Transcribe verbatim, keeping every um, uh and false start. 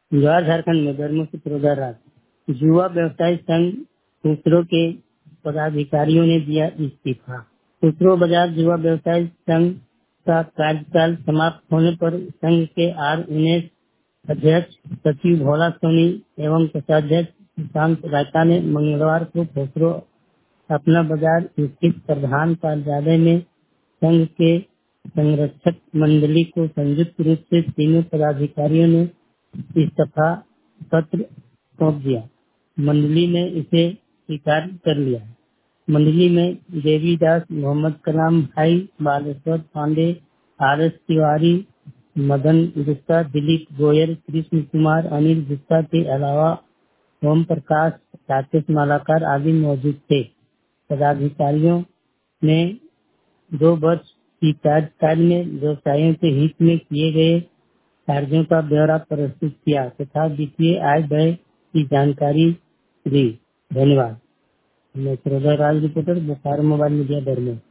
जवाहर झारखंड में धर्म से प्रोदाराज युवा व्यवसायी संघ खुसरो के पदाधिकारियों ने दिया इस्तीफा। खुसरो बाजार युवा व्यवसायी संघ का कार्यकाल समाप्त होने पर संघ के आर उन्नीस अध्यक्ष सचिव भोला सोनी एवं कोषाध्यक्ष सुशांत रायता ने मंगलवार को खुसरो अपना बाजार स्थित प्रधान कार्यालय में संघ के संरक्षक मंडली को संयुक्त रूप से तीनों पदाधिकारियों ने इस्तीफा पत्र सौंप दिया। मंडली ने इसे स्वीकार कर लिया। मंडली में देवीदास, मोहम्मद कलाम भाई, बालेश्वर पांडे, आर एस तिवारी, मदन गुप्ता, दिलीप गोयल, कृष्ण कुमार, अनिल गुप्ता के अलावा ओम प्रकाश, राकेश मालाकार आदि मौजूद थे। पदाधिकारियों ने दो वर्ष की कार्यकाल में व्यवसायियों के हित में किए गए कार्यों का ब्यौरा प्रस्तुत किया तथा वित्तीय आय व्यय की जानकारी दी। धन्यवाद। मैं Raj reporter Bokaro mobile media धर्म।